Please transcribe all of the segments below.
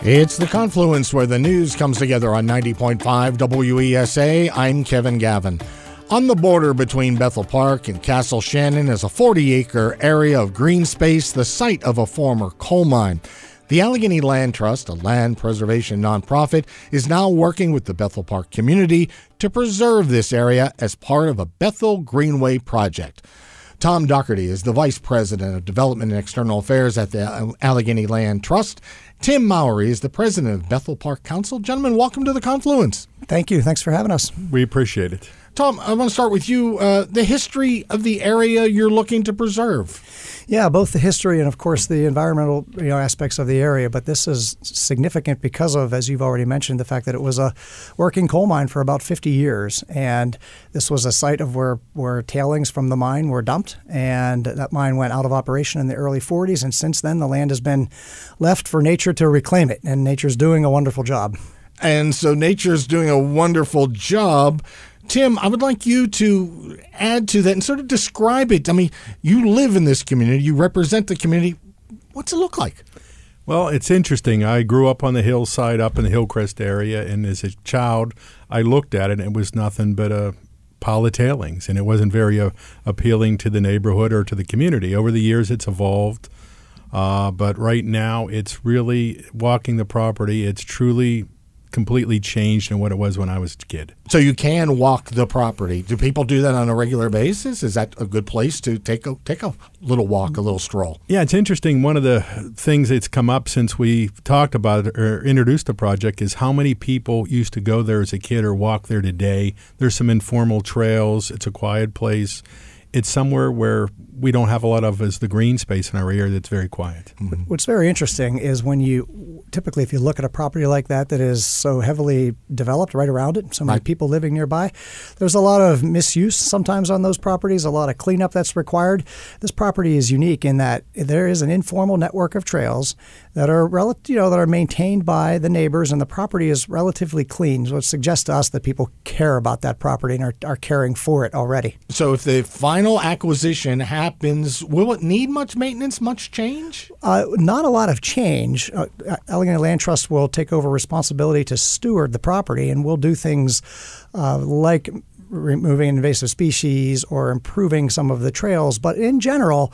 It's the confluence where the news comes together on 90.5 WESA. I'm Kevin Gavin. On the border between Bethel Park and Castle Shannon is a 40-acre area of green space, the site of a former coal mine. The Allegheny Land Trust, a land preservation nonprofit, is now working with the Bethel Park community to preserve this area as part of a Bethel Greenway project. Tom Doherty is the Vice President of Development and External Affairs at the Allegheny Land Trust. Tim Mowry is the President of Bethel Park Council. Gentlemen, welcome to the Confluence. Thank you. Thanks for having us. We appreciate it. Tom, I want to start with you. The history of the area you're looking to preserve. Yeah, both the history and, of course, the environmental aspects of the area. But this is significant because of, as you've already mentioned, the fact that it was a working coal mine for about 50 years. And this was a site of where tailings from the mine were dumped. And that mine went out of operation in the early 40s. And since then, the land has been left for nature to reclaim it. And nature's doing a wonderful job. And so nature's doing a wonderful job. Tim, I would like you to add to that and sort of describe it. I mean, you live in this community. You represent the community. What's it look like? Well, it's interesting. I grew up on the hillside up in the Hillcrest area, and as a child, I looked at it, and it was nothing but a pile of tailings, and it wasn't very appealing to the neighborhood or to the community. Over the years, it's evolved, but right now, it's really walking the property. It's truly completely changed than what it was when I was a kid. So you can walk the property. Do people do that on a regular basis? Is that a good place to take a little walk, a little stroll? Yeah, it's interesting. One of the things that's come up since we talked about it or introduced the project is how many people used to go there as a kid or walk there today. There's some informal trails. It's a quiet place. It's somewhere where we don't have a lot of as the green space in our area that's very quiet. Mm-hmm. What's very interesting is when typically if you look at a property like that is so heavily developed right around it, so many people living nearby, there's a lot of misuse sometimes on those properties, a lot of cleanup that's required. This property is unique in that there is an informal network of trails that are that are maintained by the neighbors, and the property is relatively clean. So it suggests to us that people care about that property and are caring for it already. So if the final acquisition happens, will it need much maintenance, much change? Not a lot of change. Allegheny Land Trust will take over responsibility to steward the property, and we'll do things like removing invasive species or improving some of the trails. But in general,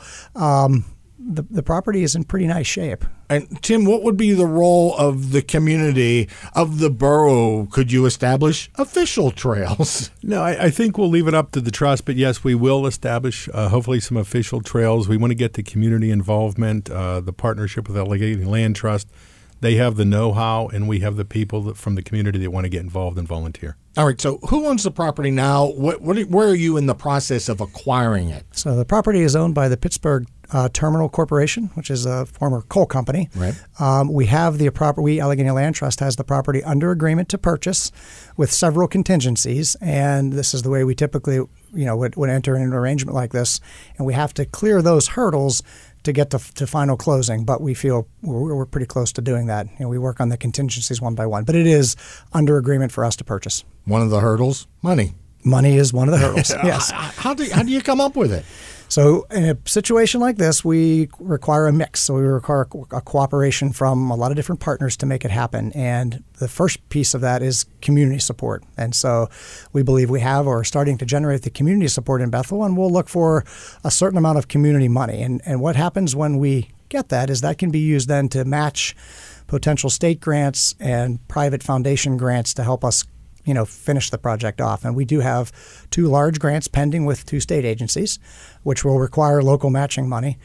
the property is in pretty nice shape. And Tim, what would be the role of the community, of the borough? Could you establish official trails? No, I think we'll leave it up to the trust, but yes, we will establish hopefully some official trails. We want to get the community involvement, the partnership with Allegheny Land Trust. They have the know-how, and we have the people from the community that want to get involved and volunteer. All right, so who owns the property now? Where are you in the process of acquiring it? So the property is owned by the Pittsburgh Terminal Corporation, which is a former coal company. Right. We have the property. Allegheny Land Trust has the property under agreement to purchase with several contingencies, and this is the way we typically would enter into an arrangement like this, and we have to clear those hurdles to get to final closing, but we feel we're pretty close to doing that. We work on the contingencies one by one, but it is under agreement for us to purchase. One of the hurdles, money. Money is one of the hurdles, yes. How do you come up with it? So in a situation like this, we require a mix. So we require a cooperation from a lot of different partners to make it happen. And the first piece of that is community support. And so we believe we have or are starting to generate the community support in Bethel, and we'll look for a certain amount of community money. And what happens when we get that is that can be used then to match potential state grants and private foundation grants to help us finish the project off. And we do have 2 large grants pending with 2 state agencies, which will require local matching money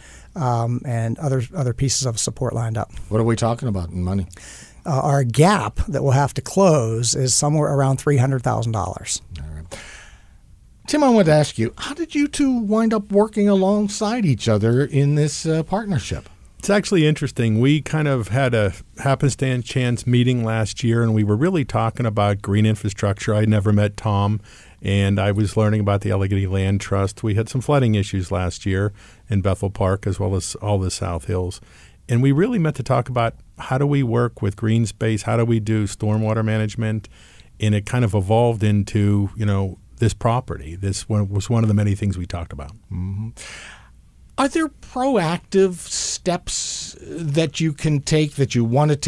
and other pieces of support lined up. What are we talking about in money? Our gap that we'll have to close is somewhere around $300,000. All right. Tim, I wanted to ask you, how did you two wind up working alongside each other in this partnership? It's actually interesting. We kind of had a happenstance meeting last year, and we were really talking about green infrastructure. I never met Tom, and I was learning about the Allegheny Land Trust. We had some flooding issues last year in Bethel Park as well as all the South Hills. And we really meant to talk about how do we work with green space, how do we do stormwater management, and it kind of evolved into, this property. This was one of the many things we talked about. Mm-hmm. Are there proactive steps that you can take, that you want to take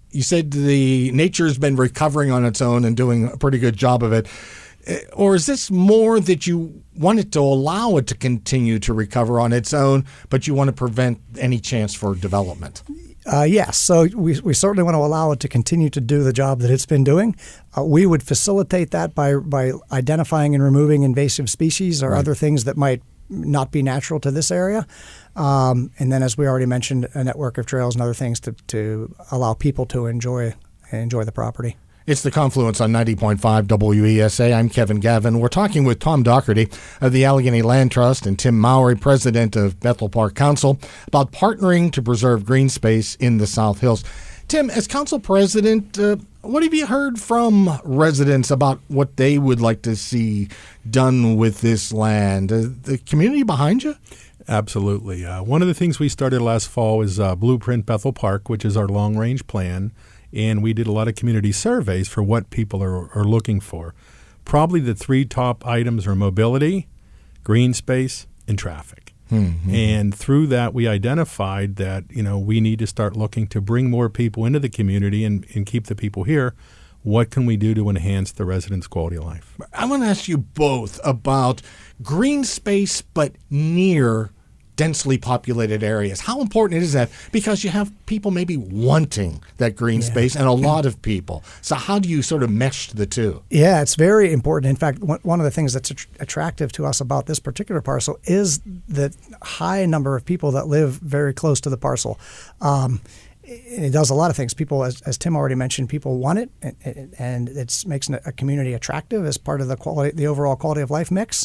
you said the nature's been recovering on its own and doing a pretty good job of it. Or is this more that you wanted to allow it to continue to recover on its own, but you want to prevent any chance for development? Yes. So we certainly want to allow it to continue to do the job that it's been doing. We would facilitate that by identifying and removing invasive species or other things that might not be natural to this area. And then, as we already mentioned, a network of trails and other things to allow people to enjoy the property. It's The Confluence on 90.5 WESA. I'm Kevin Gavin. We're talking with Tom Doherty of the Allegheny Land Trust and Tim Mowry, president of Bethel Park Council, about partnering to preserve green space in the South Hills. Tim, as council president, what have you heard from residents about what they would like to see done with this land? The community behind you? Absolutely. One of the things we started last fall is Blueprint Bethel Park, which is our long-range plan. And we did a lot of community surveys for what people are looking for. Probably the three top items are mobility, green space, and traffic. Mm-hmm. And through that, we identified that, we need to start looking to bring more people into the community and keep the people here. What can we do to enhance the residents' quality of life? I want to ask you both about green space, but near densely populated areas. How important is that? Because you have people maybe wanting that green space and a lot of people. So how do you sort of mesh the two? Yeah, it's very important. In fact, one of the things that's attractive to us about this particular parcel is the high number of people that live very close to the parcel. It does a lot of things. People, as Tim already mentioned, people want it, and it makes a community attractive as part of the overall quality of life mix.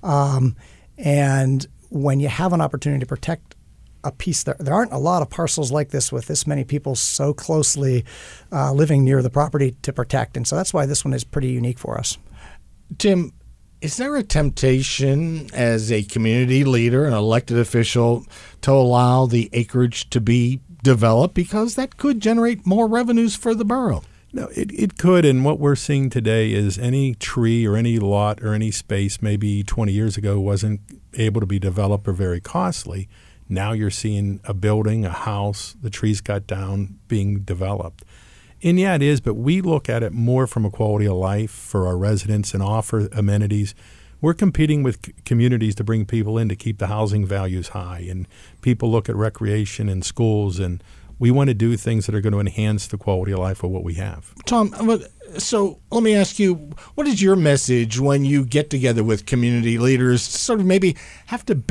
And when you have an opportunity to protect a piece, there aren't a lot of parcels like this with this many people so closely living near the property to protect. And so that's why this one is pretty unique for us. Tim, is there a temptation as a community leader, an elected official, to allow the acreage to be developed because that could generate more revenues for the borough? No, it could, and what we're seeing today is any tree or any lot or any space maybe 20 years ago wasn't able to be developed or very costly. Now you're seeing a building, a house, the trees cut down, being developed. And yeah, it is, but we look at it more from a quality of life for our residents and offer amenities. We're competing with communities to bring people in to keep the housing values high, and people look at recreation and schools, and we want to do things that are going to enhance the quality of life of what we have. Tom, so let me ask you, what is your message when you get together with community leaders to sort of maybe have to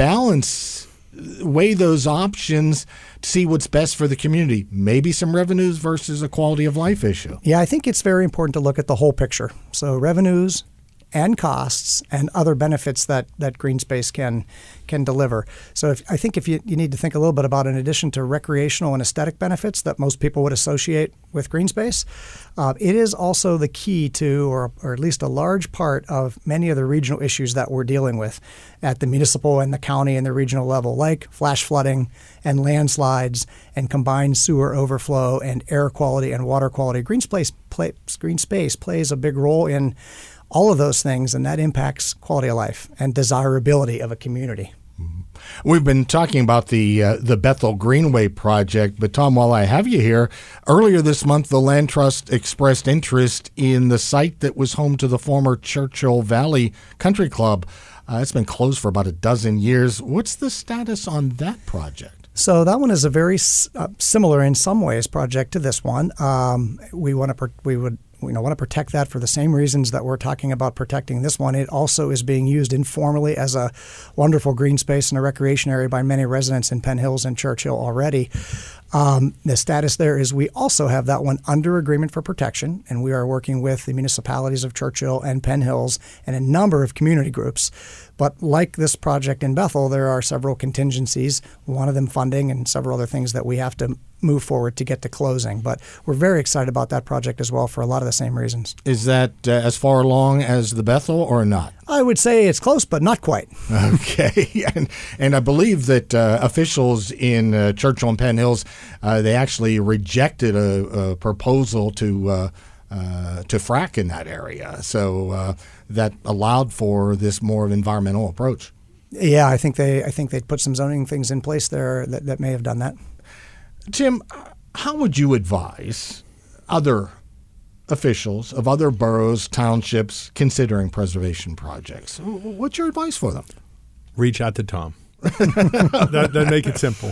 weigh those options to see what's best for the community? Maybe some revenues versus a quality of life issue. Yeah, I think it's very important to look at the whole picture. So revenues and costs and other benefits that green space can deliver. So I think you need to think a little bit about, in addition to recreational and aesthetic benefits that most people would associate with green space, it is also the key to, or at least a large part of many of the regional issues that we're dealing with at the municipal and the county and the regional level, like flash flooding and landslides and combined sewer overflow and air quality and water quality. Green space plays a big role in all of those things, and that impacts quality of life and desirability of a community. We've been talking about the Bethel Greenway project, but Tom, while I have you here, earlier this month the Land Trust expressed interest in the site that was home to the former Churchill Valley Country Club. It's been closed for about a dozen years. What's the status on that project? So that one is a very similar in some ways project to this one. We want to protect that for the same reasons that we're talking about protecting this one. It also is being used informally as a wonderful green space and a recreation area by many residents in Penn Hills and Churchill already. The status there is we also have that one under agreement for protection, and we are working with the municipalities of Churchill and Penn Hills and a number of community groups. But like this project in Bethel, there are several contingencies, one of them funding and several other things that we have to move forward to get to closing. But we're very excited about that project as well for a lot of the same reasons. Is that as far along as the Bethel or not? I would say it's close, but not quite. Okay. And I believe that officials in Churchill and Penn Hills, they actually rejected a proposal to frack in that area. So that allowed for this more environmental approach. Yeah, I think they put some zoning things in place there that may have done that. Tim, how would you advise other officials of other boroughs, townships considering preservation projects? What's your advice for them? Reach out to Tom. that make it simple.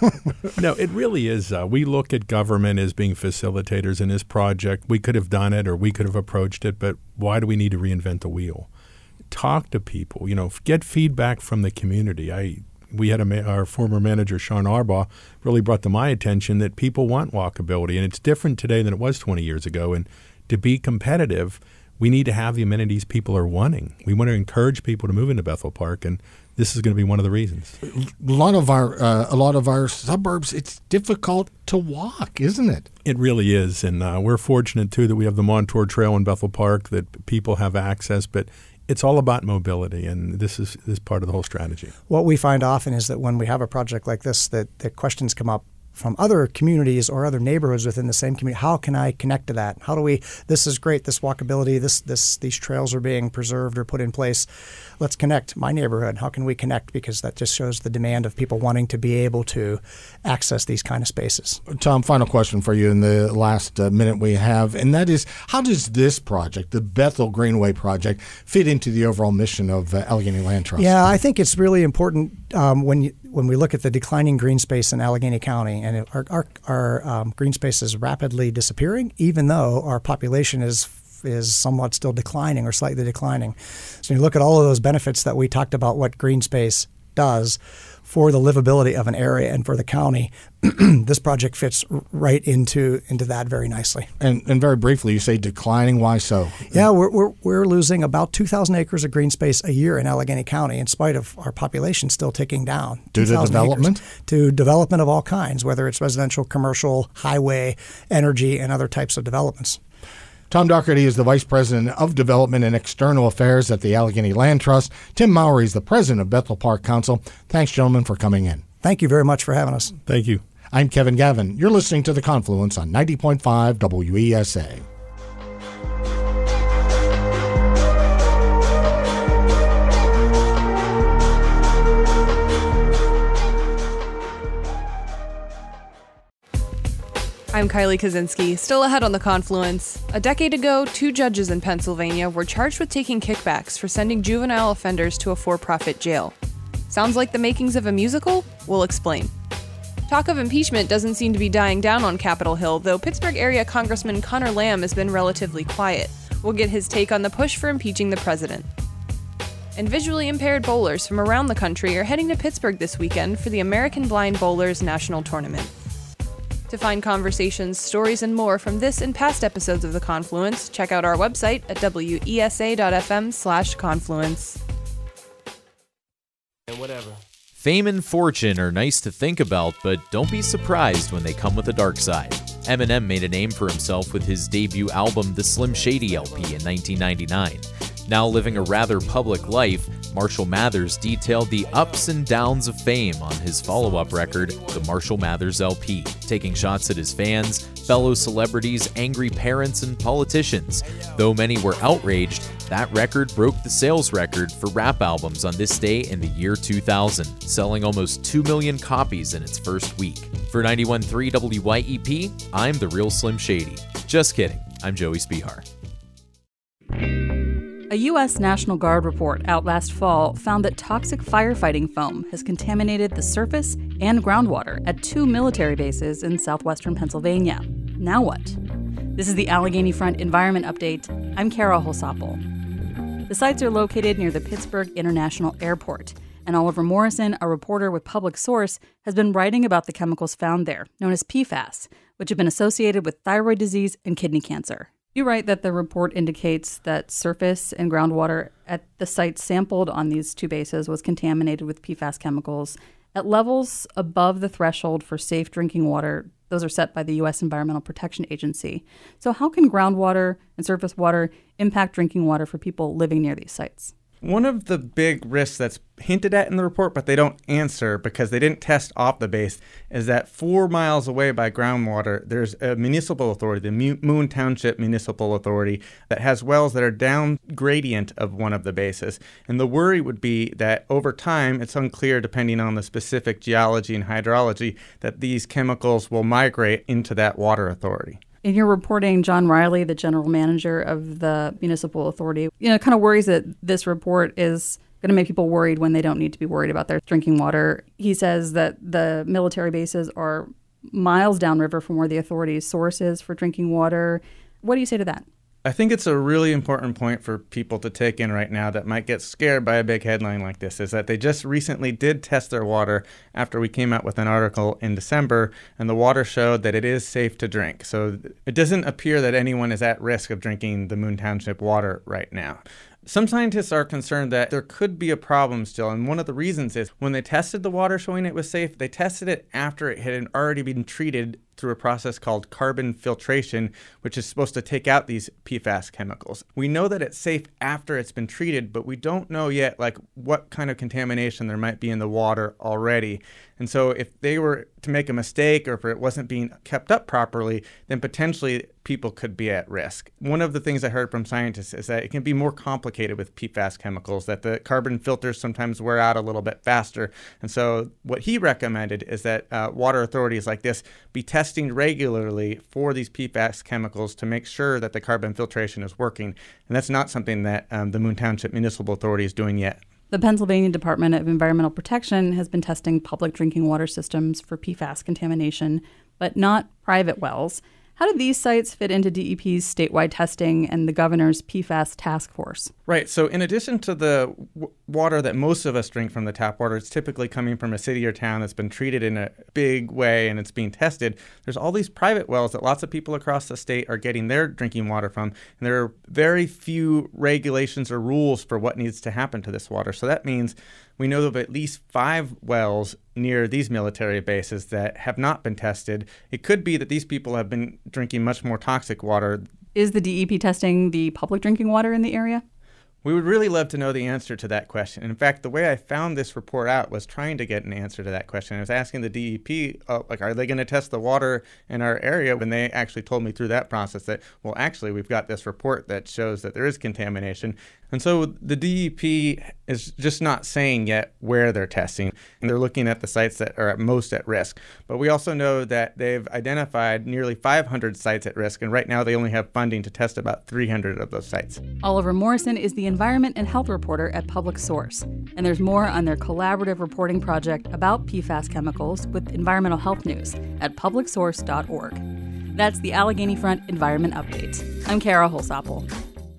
No, it really is. We look at government as being facilitators in this project. We could have done it or we could have approached it, but why do we need to reinvent the wheel? Talk to people, get feedback from the community. We had our former manager, Sean Arbaugh, really brought to my attention that people want walkability, and it's different today than it was 20 years ago. And to be competitive, we need to have the amenities people are wanting. We want to encourage people to move into Bethel Park, and this is going to be one of the reasons. A lot of our suburbs, it's difficult to walk, isn't it? It really is, and we're fortunate too that we have the Montour Trail in Bethel Park that people have access, but it's all about mobility, and this is part of the whole strategy. What we find often is that when we have a project like this, that the questions come up from other communities or other neighborhoods within the same community. How can I connect to that? This is great, this walkability, these trails are being preserved or put in place. Let's connect my neighborhood. How can we connect? Because that just shows the demand of people wanting to be able to access these kind of spaces. Tom, final question for you in the last minute we have, and that is, how does this project, the Bethel Greenway project, fit into the overall mission of Allegheny Land Trust? Yeah, I think it's really important when we look at the declining green space in Allegheny County, and our green space is rapidly disappearing, even though our population is somewhat still declining or slightly declining. So you look at all of those benefits that we talked about, what green space does for the livability of an area and for the county, this project fits right into that very nicely. And very briefly, you say declining. Why so? Yeah, we're losing about 2,000 acres of green space a year in Allegheny County, in spite of our population still ticking down. Due to development? To development of all kinds, whether it's residential, commercial, highway, energy, and other types of developments. Tom Dougherty is the Vice President of Development and External Affairs at the Allegheny Land Trust. Tim Mowry is the President of Bethel Park Council. Thanks, gentlemen, for coming in. Thank you very much for having us. Thank you. I'm Kevin Gavin. You're listening to The Confluence on 90.5 WESA. I'm Kylie Kaczynski, still ahead on The Confluence. A decade ago, 2 judges in Pennsylvania were charged with taking kickbacks for sending juvenile offenders to a for-profit jail. Sounds like the makings of a musical? We'll explain. Talk of impeachment doesn't seem to be dying down on Capitol Hill, though Pittsburgh area Congressman Connor Lamb has been relatively quiet. We'll get his take on the push for impeaching the president. And visually impaired bowlers from around the country are heading to Pittsburgh this weekend for the American Blind Bowlers National Tournament. To find conversations, stories, and more from this and past episodes of The Confluence, check out our website at wesa.fm/confluence. And whatever. Fame and fortune are nice to think about, but don't be surprised when they come with a dark side. Eminem made a name for himself with his debut album, The Slim Shady LP, in 1999. Now living a rather public life, Marshall Mathers detailed the ups and downs of fame on his follow-up record, The Marshall Mathers LP, taking shots at his fans, fellow celebrities, angry parents, and politicians. Though many were outraged, that record broke the sales record for rap albums on this day in the year 2000, selling almost 2 million copies in its first week. For 91.3 WYEP, I'm the real Slim Shady. Just kidding, I'm Joey Spihar. A U.S. National Guard report out last fall found that toxic firefighting foam has contaminated the surface and groundwater at 2 military bases in southwestern Pennsylvania. Now what? This is the Allegheny Front Environment Update. I'm Kara Holsopple. The sites are located near the Pittsburgh International Airport, and Oliver Morrison, a reporter with Public Source, has been writing about the chemicals found there, known as PFAS, which have been associated with thyroid disease and kidney cancer. You write that the report indicates that surface and groundwater at the sites sampled on these 2 bases was contaminated with PFAS chemicals at levels above the threshold for safe drinking water. Those are set by the U.S. Environmental Protection Agency. So how can groundwater and surface water impact drinking water for people living near these sites? One of the big risks that's hinted at in the report, but they don't answer because they didn't test off the base, is that 4 miles away by groundwater, there's a municipal authority, the Moon Township Municipal Authority, that has wells that are down gradient of one of the bases. And the worry would be that over time, it's unclear depending on the specific geology and hydrology, that these chemicals will migrate into that water authority. In your reporting, John Riley, the general manager of the municipal authority, kind of worries that this report is going to make people worried when they don't need to be worried about their drinking water. He says that the military bases are miles downriver from where the authority's source is for drinking water. What do you say to that? I think it's a really important point for people to take in right now that might get scared by a big headline like this, is that they just recently did test their water after we came out with an article in December, and the water showed that it is safe to drink. So it doesn't appear that anyone is at risk of drinking the Moon Township water right now. Some scientists are concerned that there could be a problem still, and one of the reasons is when they tested the water showing it was safe, they tested it after it had already been treated through a process called carbon filtration, which is supposed to take out these PFAS chemicals. We know that it's safe after it's been treated, but we don't know yet what kind of contamination there might be in the water already. And so if they were to make a mistake or if it wasn't being kept up properly, then potentially people could be at risk. One of the things I heard from scientists is that it can be more complicated with PFAS chemicals, that the carbon filters sometimes wear out a little bit faster. And so what he recommended is that water authorities like this be testing regularly for these PFAS chemicals to make sure that the carbon filtration is working. And that's not something that the Moon Township Municipal Authority is doing yet. The Pennsylvania Department of Environmental Protection has been testing public drinking water systems for PFAS contamination, but not private wells. How do these sites fit into DEP's statewide testing and the governor's PFAS task force? Right. So in addition to the water that most of us drink from the tap water, it's typically coming from a city or town that's been treated in a big way and it's being tested. There's all these private wells that lots of people across the state are getting their drinking water from. And there are very few regulations or rules for what needs to happen to this water. So that means we know of at least 5 wells near these military bases that have not been tested. It could be that these people have been drinking much more toxic water. Is the DEP testing the public drinking water in the area? We would really love to know the answer to that question. In fact, the way I found this report out was trying to get an answer to that question. I was asking the DEP, are they going to test the water in our area? When they actually told me through that process that, well, actually, we've got this report that shows that there is contamination. And so the DEP is just not saying yet where they're testing. And they're looking at the sites that are at most at risk. But we also know that they've identified nearly 500 sites at risk. And right now they only have funding to test about 300 of those sites. Oliver Morrison is the environment and health reporter at Public Source. And there's more on their collaborative reporting project about PFAS chemicals with environmental health news at publicsource.org. That's the Allegheny Front Environment Update. I'm Kara Holsapple.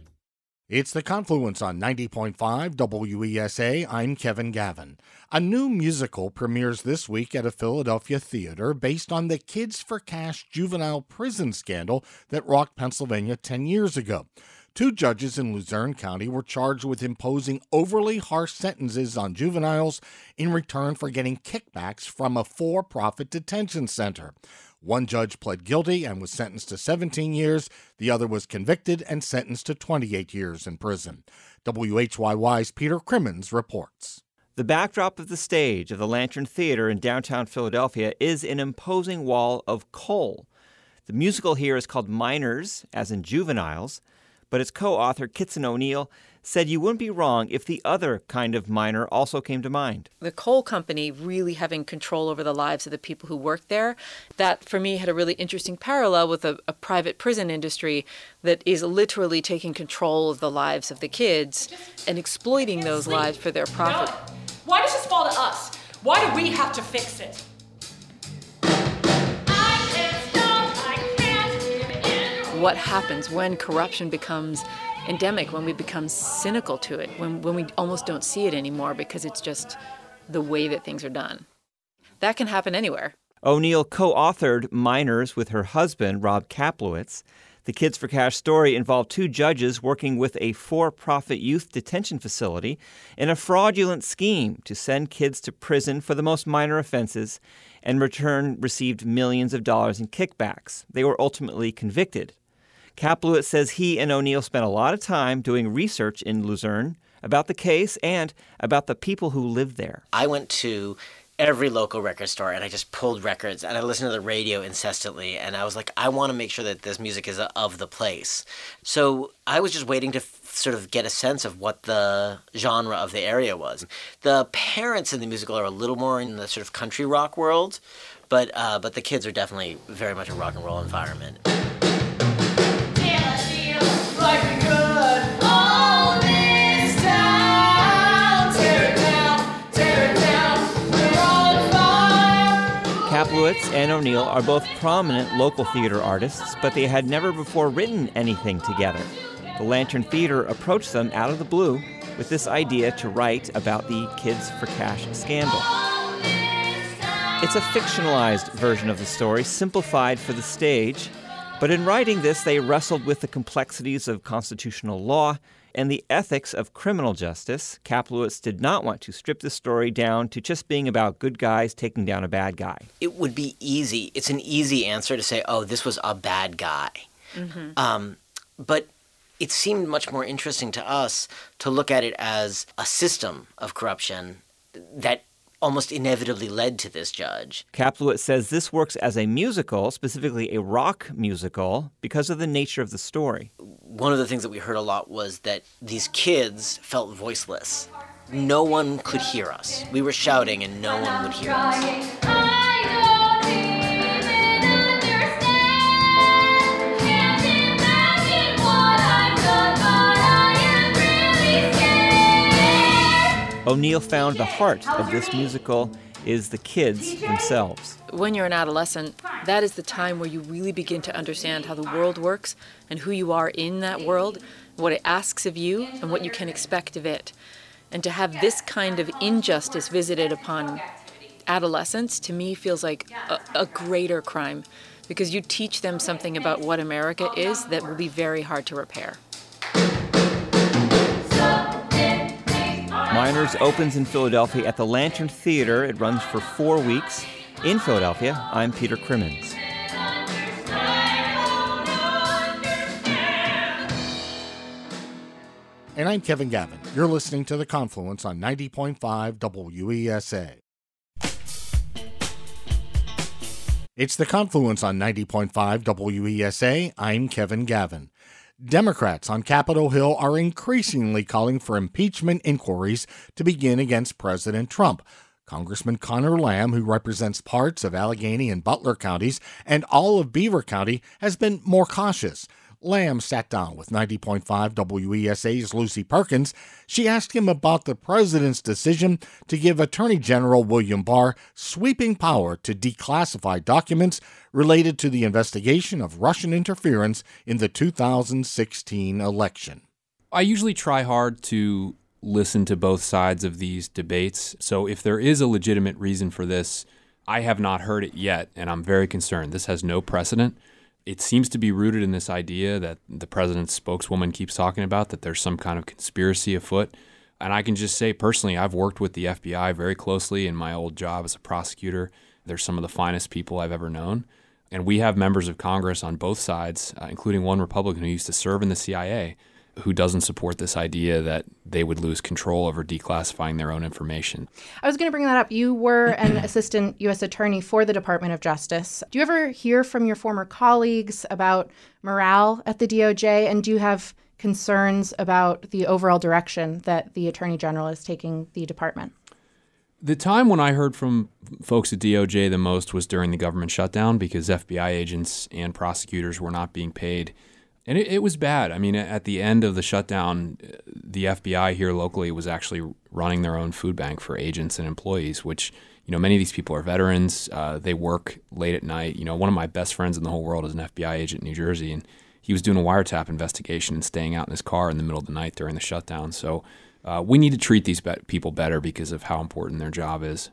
It's The Confluence on 90.5 WESA. I'm Kevin Gavin. A new musical premieres this week at a Philadelphia theater based on the Kids for Cash juvenile prison scandal that rocked Pennsylvania 10 years ago. 2 judges in Luzerne County were charged with imposing overly harsh sentences on juveniles in return for getting kickbacks from a for-profit detention center. One judge pled guilty and was sentenced to 17 years. The other was convicted and sentenced to 28 years in prison. WHYY's Peter Crimmins reports. The backdrop of the stage of the Lantern Theater in downtown Philadelphia is an imposing wall of coal. The musical here is called Minors, as in juveniles, but its co-author, Kitson O'Neill, said you wouldn't be wrong if the other kind of minor also came to mind. The coal company really having control over the lives of the people who worked there, that for me had a really interesting parallel with a private prison industry that is literally taking control of the lives of the kids and exploiting those lives for their profit. No. Why does this fall to us? Why do we have to fix it? What happens when corruption becomes endemic, when we become cynical to it, when we almost don't see it anymore because it's just the way that things are done? That can happen anywhere. O'Neill co-authored Minors with her husband, Rob Kaplowitz. The Kids for Cash story involved 2 judges working with a for-profit youth detention facility in a fraudulent scheme to send kids to prison for the most minor offenses and in return received millions of dollars in kickbacks. They were ultimately convicted. Kaplowitz says he and O'Neill spent a lot of time doing research in Luzerne about the case and about the people who lived there. I went to every local record store and I just pulled records and I listened to the radio incessantly and I was like, I want to make sure that this music is of the place. So I was just waiting to sort of get a sense of what the genre of the area was. The parents in the musical are a little more in the sort of country rock world, but the kids are definitely very much a rock and roll environment. Kaplowitz and O'Neill are both prominent local theater artists, but they had never before written anything together. The Lantern Theater approached them out of the blue with this idea to write about the Kids for Cash scandal. It's a fictionalized version of the story, simplified for the stage, but in writing this, they wrestled with the complexities of constitutional law and the ethics of criminal justice. Kaplowitz did not want to strip the story down to just being about good guys taking down a bad guy. It would be easy. It's an easy answer to say, oh, this was a bad guy. Mm-hmm. But it seemed much more interesting to us to look at it as a system of corruption that almost inevitably led to this judge. Kaplowitz says this works as a musical, specifically a rock musical, because of the nature of the story. One of the things that we heard a lot was that these kids felt voiceless. No one could hear us. We were shouting and no one would hear us. O'Neill found the heart of this musical is the kids themselves. When you're an adolescent, that is the time where you really begin to understand how the world works and who you are in that world, what it asks of you, and what you can expect of it. And to have this kind of injustice visited upon adolescents, to me, feels like a greater crime, because you teach them something about what America is that will be very hard to repair. Miners opens in Philadelphia at the Lantern Theater. It runs for 4 weeks. In Philadelphia, I'm Peter Crimmins. And I'm Kevin Gavin. You're listening to The Confluence on 90.5 WESA. It's The Confluence on 90.5 WESA. I'm Kevin Gavin. Democrats on Capitol Hill are increasingly calling for impeachment inquiries to begin against President Trump. Congressman Connor Lamb, who represents parts of Allegheny and Butler counties and all of Beaver County, has been more cautious. Lamb sat down with 90.5 WESA's Lucy Perkins. She asked him about the president's decision to give Attorney General William Barr sweeping power to declassify documents related to the investigation of Russian interference in the 2016 election. I usually try hard to listen to both sides of these debates. So if there is a legitimate reason for this, I have not heard it yet, and I'm very concerned. This has no precedent. It seems to be rooted in this idea that the president's spokeswoman keeps talking about, that there's some kind of conspiracy afoot. And I can just say personally, I've worked with the FBI very closely in my old job as a prosecutor. They're some of the finest people I've ever known. And we have members of Congress on both sides, including one Republican who used to serve in the CIA, who doesn't support this idea that they would lose control over declassifying their own information. I was going to bring that up. You were an assistant U.S. attorney for the Department of Justice. Do you ever hear from your former colleagues about morale at the DOJ? And do you have concerns about the overall direction that the Attorney General is taking the department? The time when I heard from folks at DOJ the most was during the government shutdown, because FBI agents and prosecutors were not being paid. And it was bad. I mean, at the end of the shutdown, the FBI here locally was actually running their own food bank for agents and employees, which, you know, many of these people are veterans. They work late at night. You know, one of my best friends in the whole world is an FBI agent in New Jersey, and he was doing a wiretap investigation and staying out in his car in the middle of the night during the shutdown. So we need to treat these people better because of how important their job is.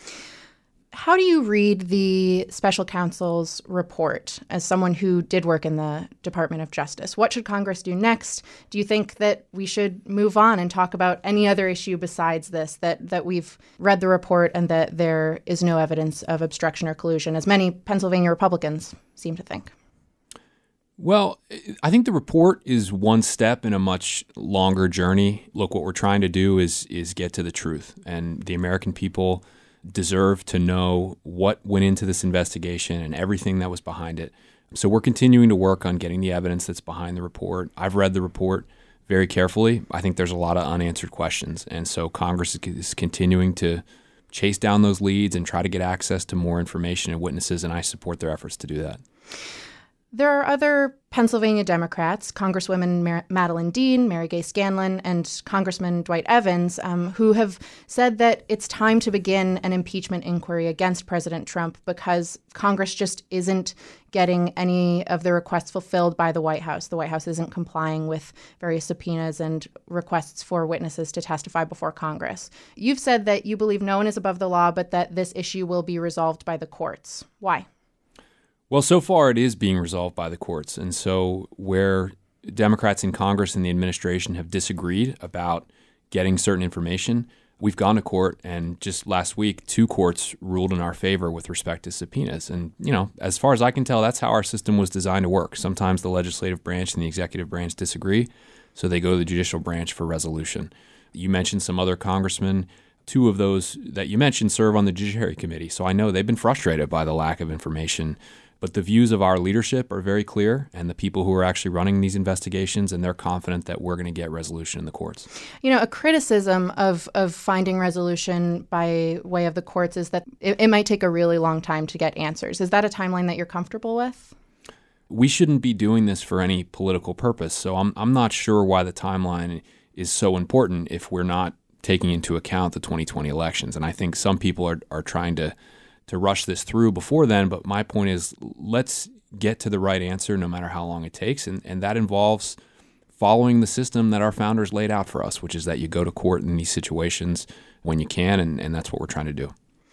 How do you read the special counsel's report as someone who did work in the Department of Justice? What should Congress do next? Do you think that we should move on and talk about any other issue besides this, that we've read the report and that there is no evidence of obstruction or collusion, as many Pennsylvania Republicans seem to think? Well, I think the report is one step in a much longer journey. Look, what we're trying to do is get to the truth, and the American people deserve to know what went into this investigation and everything that was behind it. So we're continuing to work on getting the evidence that's behind the report. I've read the report very carefully. I think there's a lot of unanswered questions. And so Congress is continuing to chase down those leads and try to get access to more information and witnesses, and I support their efforts to do that. There are other Pennsylvania Democrats, Congresswomen Madeline Dean, Mary Gay Scanlon, and Congressman Dwight Evans, who have said that it's time to begin an impeachment inquiry against President Trump because Congress just isn't getting any of the requests fulfilled by the White House. The White House isn't complying with various subpoenas and requests for witnesses to testify before Congress. You've said that you believe no one is above the law, but that this issue will be resolved by the courts. Why? Well, so far it is being resolved by the courts. And so where Democrats in Congress and the administration have disagreed about getting certain information, we've gone to court, and just last week, 2 courts ruled in our favor with respect to subpoenas. And, as far as I can tell, that's how our system was designed to work. Sometimes the legislative branch and the executive branch disagree, so they go to the judicial branch for resolution. You mentioned some other congressmen. 2 of those that you mentioned serve on the Judiciary Committee, so I know they've been frustrated by the lack of information. But the views of our leadership are very clear, and the people who are actually running these investigations, and they're confident that we're going to get resolution in the courts. A criticism of finding resolution by way of the courts is that it might take a really long time to get answers. Is that a timeline that you're comfortable with? We shouldn't be doing this for any political purpose, so I'm not sure why the timeline is so important if we're not taking into account the 2020 elections. And I think some people are trying to rush this through before then, but my point is let's get to the right answer no matter how long it takes, and that involves following the system that our founders laid out for us, which is that you go to court in these situations when you can, and that's what we're trying to do.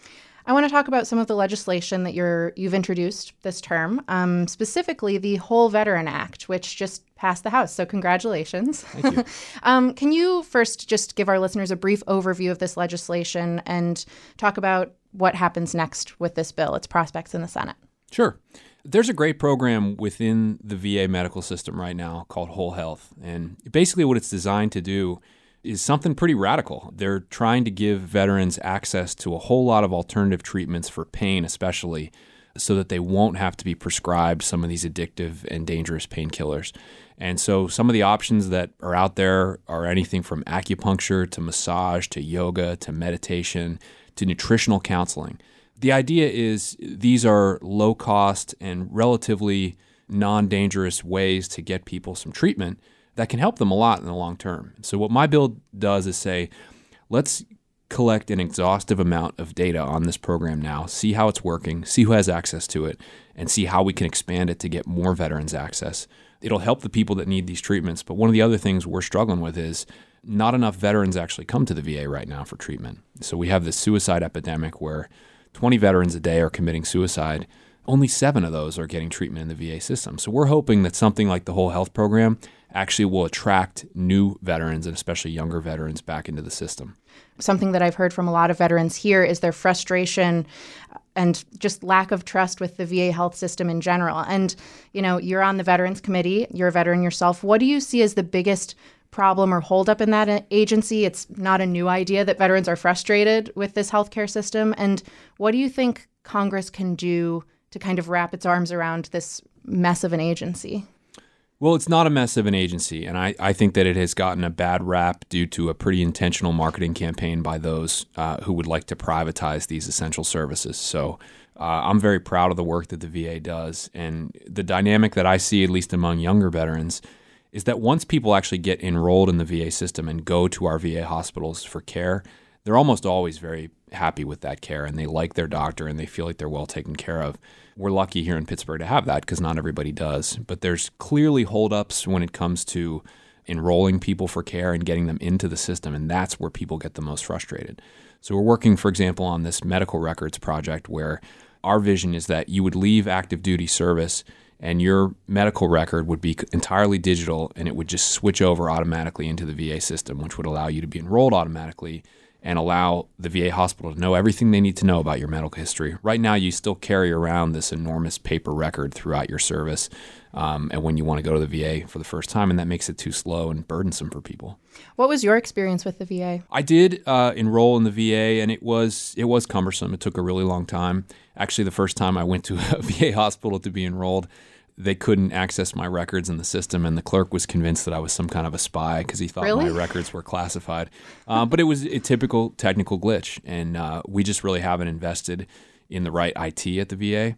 I want to talk about some of the legislation that you've introduced this term, specifically the Whole Veteran Act, which just passed the House. So congratulations. Thank you. Can you first just give our listeners a brief overview of this legislation and talk about what happens next with this bill, its prospects in the Senate? Sure. There's a great program within the VA medical system right now called Whole Health. And basically what it's designed to do is something pretty radical. They're trying to give veterans access to a whole lot of alternative treatments for pain, especially, so that they won't have to be prescribed some of these addictive and dangerous painkillers. And so some of the options that are out there are anything from acupuncture to massage to yoga to meditation to nutritional counseling. The idea is these are low cost and relatively non-dangerous ways to get people some treatment that can help them a lot in the long term. So what my bill does is say, let's collect an exhaustive amount of data on this program now, see how it's working, see who has access to it, and see how we can expand it to get more veterans access. It'll help the people that need these treatments. But one of the other things we're struggling with is not enough veterans actually come to the VA right now for treatment. So we have this suicide epidemic where 20 veterans a day are committing suicide. Only 7 of those are getting treatment in the VA system. So we're hoping that something like the Whole Health program actually will attract new veterans and especially younger veterans back into the system. Something that I've heard from a lot of veterans here is their frustration and just lack of trust with the VA health system in general. And, you're on the Veterans Committee, you're a veteran yourself. What do you see as the biggest problem or holdup in that agency? It's not a new idea that veterans are frustrated with this healthcare system. And what do you think Congress can do to kind of wrap its arms around this mess of an agency? Well, it's not a mess of an agency, and I think that it has gotten a bad rap due to a pretty intentional marketing campaign by those who would like to privatize these essential services. So I'm very proud of the work that the VA does, and the dynamic that I see, at least among younger veterans, is that once people actually get enrolled in the VA system and go to our VA hospitals for care, they're almost always very happy with that care, and they like their doctor, and they feel like they're well taken care of. We're lucky here in Pittsburgh to have that because not everybody does. But there's clearly holdups when it comes to enrolling people for care and getting them into the system, and that's where people get the most frustrated. So we're working, for example, on this medical records project where our vision is that you would leave active duty service and your medical record would be entirely digital, and it would just switch over automatically into the VA system, which would allow you to be enrolled automatically and allow the VA hospital to know everything they need to know about your medical history. Right now, you still carry around this enormous paper record throughout your service, and when you want to go to the VA for the first time, and that makes it too slow and burdensome for people. What was your experience with the VA? I did enroll in the VA, and it was cumbersome. It took a really long time. Actually, the first time I went to a VA hospital to be enrolled, they couldn't access my records in the system, and the clerk was convinced that I was some kind of a spy because he thought my records were classified. But it was a typical technical glitch, and we just really haven't invested in the right IT at the VA.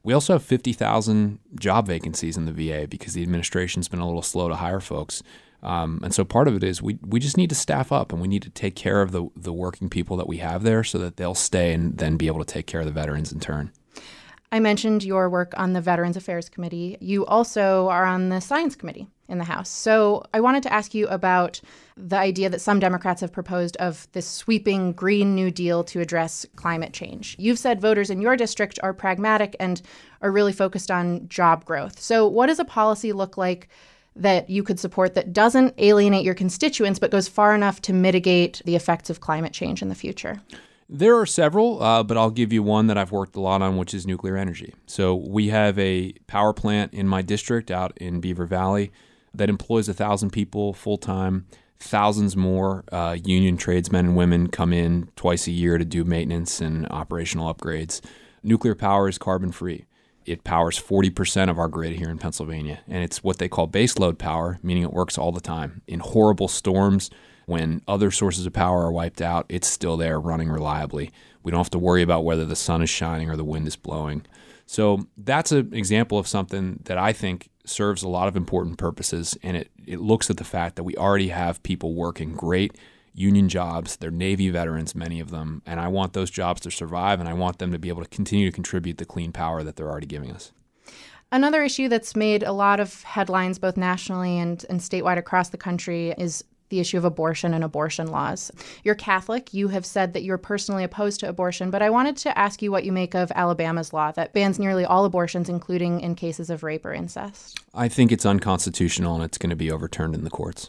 We also have 50,000 job vacancies in the VA because the administration's been a little slow to hire folks. And so part of it is we just need to staff up, and we need to take care of the working people that we have there so that they'll stay and then be able to take care of the veterans in turn. I mentioned your work on the Veterans Affairs Committee. You also are on the Science Committee in the House. So I wanted to ask you about the idea that some Democrats have proposed of this sweeping Green New Deal to address climate change. You've said voters in your district are pragmatic and are really focused on job growth. So what does a policy look like that you could support that doesn't alienate your constituents but goes far enough to mitigate the effects of climate change in the future? There are several, but I'll give you one that I've worked a lot on, which is nuclear energy. So we have a power plant in my district out in Beaver Valley that employs 1,000 people full-time. Thousands more union tradesmen and women come in twice a year to do maintenance and operational upgrades. Nuclear power is carbon-free. It powers 40% of our grid here in Pennsylvania, and it's what they call baseload power, meaning it works all the time. In horrible storms, when other sources of power are wiped out, it's still there running reliably. We don't have to worry about whether the sun is shining or the wind is blowing. So that's an example of something that I think serves a lot of important purposes, and it looks at the fact that we already have people working great union jobs. They're Navy veterans, many of them, and I want those jobs to survive, and I want them to be able to continue to contribute the clean power that they're already giving us. Another issue that's made a lot of headlines both nationally and statewide across the country is the issue of abortion and abortion laws. You're Catholic. You have said that you're personally opposed to abortion, but I wanted to ask you what you make of Alabama's law that bans nearly all abortions, including in cases of rape or incest. I think it's unconstitutional, and it's going to be overturned in the courts.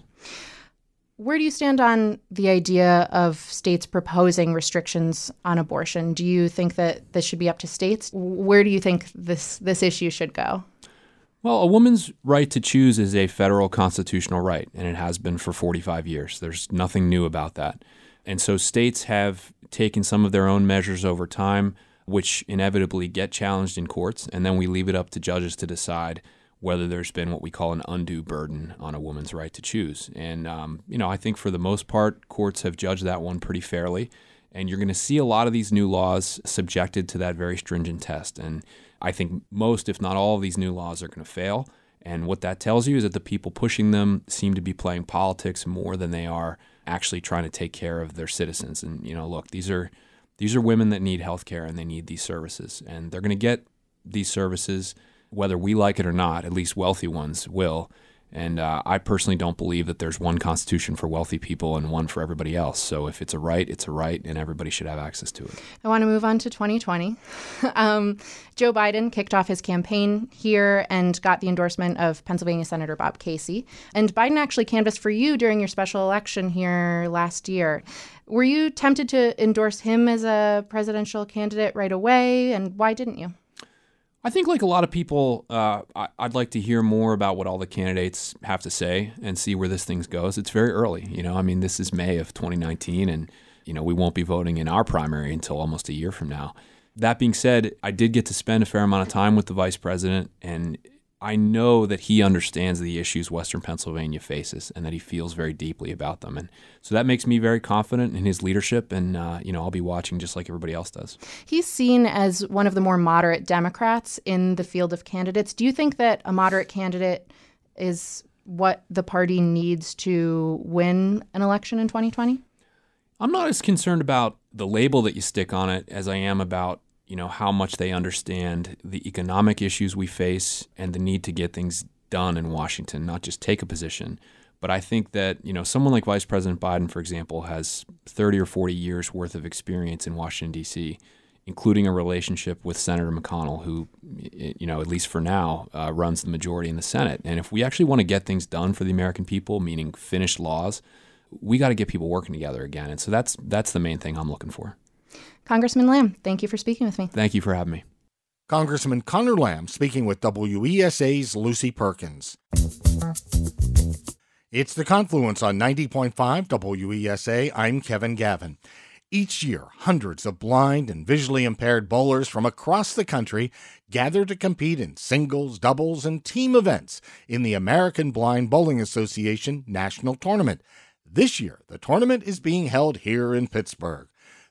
Where do you stand on the idea of states proposing restrictions on abortion? Do you think that this should be up to states? Where do you think this issue should go? Well, a woman's right to choose is a federal constitutional right, and it has been for 45 years. There's nothing new about that. And so states have taken some of their own measures over time, which inevitably get challenged in courts, and then we leave it up to judges to decide whether there's been what we call an undue burden on a woman's right to choose. And, I think for the most part, courts have judged that one pretty fairly. And you're going to see a lot of these new laws subjected to that very stringent test. And I think most, if not all, of these new laws are going to fail. And what that tells you is that the people pushing them seem to be playing politics more than they are actually trying to take care of their citizens. And, look, these are women that need health care and they need these services. And they're going to get these services whether we like it or not. At least wealthy ones will. And I personally don't believe that there's one constitution for wealthy people and one for everybody else. So if it's a right, and everybody should have access to it. I want to move on to 2020. Joe Biden kicked off his campaign here and got the endorsement of Pennsylvania Senator Bob Casey. And Biden actually canvassed for you during your special election here last year. Were you tempted to endorse him as a presidential candidate right away? And why didn't you? I think like a lot of people, I'd like to hear more about what all the candidates have to say and see where this thing goes. It's very early. This is May of 2019, and, we won't be voting in our primary until almost a year from now. That being said, I did get to spend a fair amount of time with the vice president, and I know that he understands the issues Western Pennsylvania faces and that he feels very deeply about them. And so that makes me very confident in his leadership, and, I'll be watching just like everybody else does. He's seen as one of the more moderate Democrats in the field of candidates. Do you think that a moderate candidate is what the party needs to win an election in 2020? I'm not as concerned about the label that you stick on it as I am about how much they understand the economic issues we face and the need to get things done in Washington, not just take a position. But I think that, someone like Vice President Biden, for example, has 30 or 40 years worth of experience in Washington, D.C., including a relationship with Senator McConnell, who, at least for now, runs the majority in the Senate. And if we actually want to get things done for the American people, meaning finished laws, we got to get people working together again. And so that's the main thing I'm looking for. Congressman Lamb, thank you for speaking with me. Thank you for having me. Congressman Connor Lamb speaking with WESA's Lucy Perkins. It's The Confluence on 90.5 WESA. I'm Kevin Gavin. Each year, hundreds of blind and visually impaired bowlers from across the country gather to compete in singles, doubles, and team events in the American Blind Bowling Association National Tournament. This year, the tournament is being held here in Pittsburgh.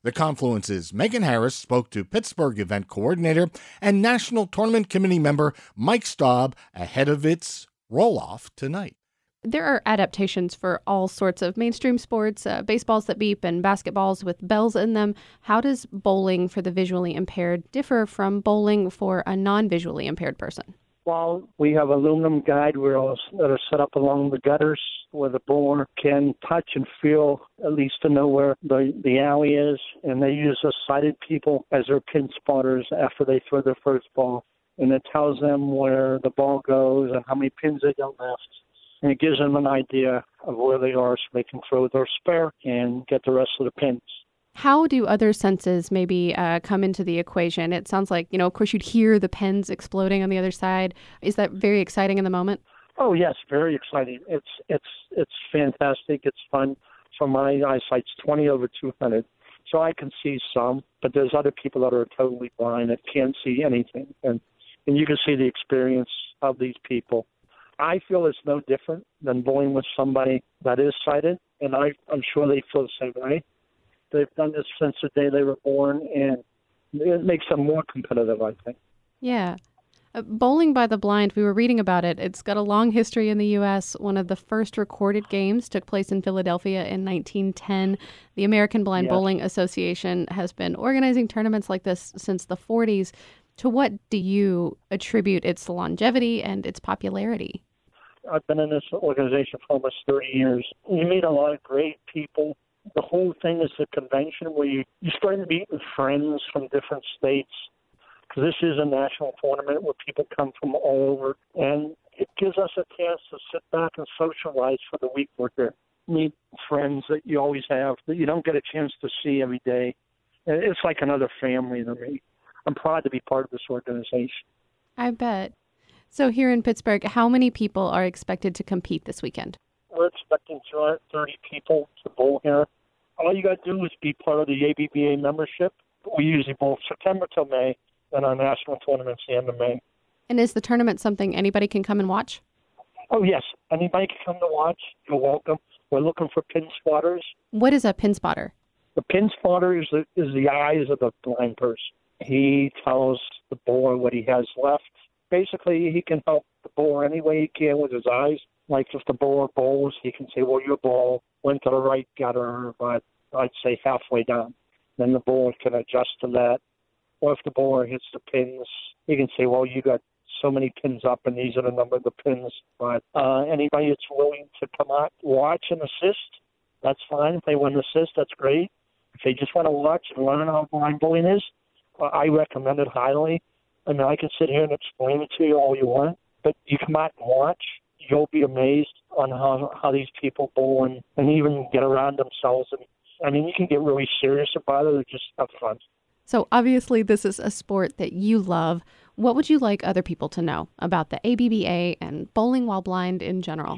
The Confluence's Megan Harris spoke to Pittsburgh event coordinator and National Tournament Committee member Mike Staub ahead of its roll-off tonight. There are adaptations for all sorts of mainstream sports, baseballs that beep and basketballs with bells in them. How does bowling for the visually impaired differ from bowling for a non-visually impaired person? Well, we have aluminum guide rails that are set up along the gutters where the bowler can touch and feel, at least to know where the alley is. And they use us sighted people as their pin spotters after they throw their first ball. And it tells them where the ball goes and how many pins they got left. And it gives them an idea of where they are so they can throw their spare and get the rest of the pins. How do other senses maybe come into the equation? It sounds like, of course, you'd hear the pens exploding on the other side. Is that very exciting in the moment? Oh, yes, very exciting. It's fantastic. It's fun. So my eyesight's 20/200, so I can see some, but there's other people that are totally blind that can't see anything. And you can see the experience of these people. I feel it's no different than bowling with somebody that is sighted, and I'm sure they feel the same way. They've done this since the day they were born, and it makes them more competitive, I think. Yeah. Bowling by the Blind, we were reading about it. It's got a long history in the U.S. One of the first recorded games took place in Philadelphia in 1910. The American Blind Bowling Association has been organizing tournaments like this since the 40s. To what do you attribute its longevity and its popularity? I've been in this organization for almost 30 years. You meet a lot of great people. The whole thing is a convention where you start meeting friends from different states. Because this is a national tournament where people come from all over. And it gives us a chance to sit back and socialize for the week we're here. Meet friends that you always have that you don't get a chance to see every day. It's like another family to me. I'm proud to be part of this organization. I bet. So here in Pittsburgh, how many people are expected to compete this weekend? We're expecting 230 people to bowl here. All you got to do is be part of the ABBA membership. We usually bowl September till May, and our national tournament's the end of May. And is the tournament something anybody can come and watch? Oh, yes. Anybody can come to watch. You're welcome. We're looking for pin spotters. What is a pin spotter? The pin spotter is the eyes of the blind person. He tells the bowler what he has left. Basically, he can help the bowler any way he can with his eyes. Like if the bowler bowls, he can say, well, your ball went to the right gutter, but I'd say halfway down. Then the bowler can adjust to that. Or if the bowler hits the pins, he can say, well, you got so many pins up, and these are the number of the pins. But anybody that's willing to come out, watch and assist, that's fine. If they want to assist, that's great. If they just want to watch and learn how blind bowling is, I recommend it highly. I mean, I can sit here and explain it to you all you want, but you come out and watch, you'll be amazed on how these people bowl and even get around themselves. And I mean, you can get really serious about it or just have fun. So obviously this is a sport that you love. What would you like other people to know about the ABBA and bowling while blind in general?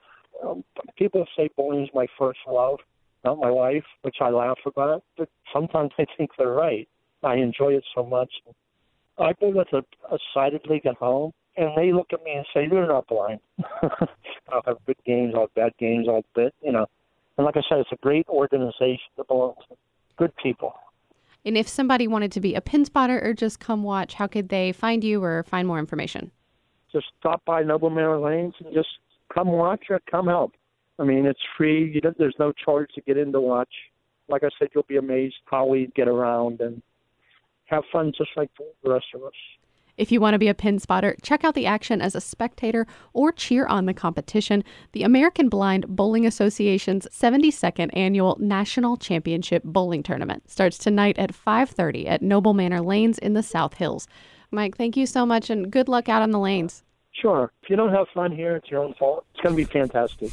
People say bowling is my first love, not my life, which I laugh about, but sometimes I think they're right. I enjoy it so much. I bowl with a sighted league at home, and they look at me and say, "You're not blind." I'll have good games, I'll have bad games, I'll bet, And like I said, it's a great organization to belong to. Good people. And if somebody wanted to be a pin spotter or just come watch, how could they find you or find more information? Just stop by Noble Manor Lanes and just come watch or come help. I mean, it's free. There's no charge to get in to watch. Like I said, you'll be amazed how we get around and have fun just like the rest of us. If you want to be a pin spotter, check out the action as a spectator or cheer on the competition. The American Blind Bowling Association's 72nd Annual National Championship Bowling Tournament starts tonight at 5:30 at Noble Manor Lanes in the South Hills. Mike, thank you so much, and good luck out on the lanes. Sure. If you don't have fun here, it's your own fault. It's going to be fantastic.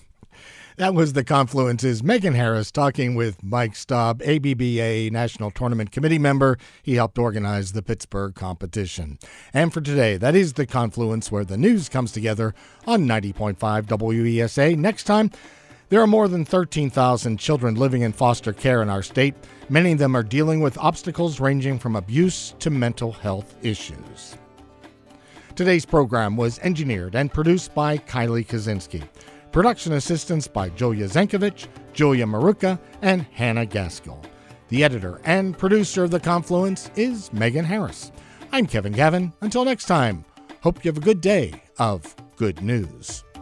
That was the Confluence's Megan Harris talking with Mike Staub, ABBA National Tournament Committee member. He helped organize the Pittsburgh competition. And for today, that is the Confluence, where the news comes together on 90.5 WESA. Next time, there are more than 13,000 children living in foster care in our state. Many of them are dealing with obstacles ranging from abuse to mental health issues. Today's program was engineered and produced by Kylie Kaczynski. Production assistance by Julia Zenkovich, Julia Maruka, and Hannah Gaskell. The editor and producer of The Confluence is Megan Harris. I'm Kevin Gavin. Until next time, hope you have a good day of good news.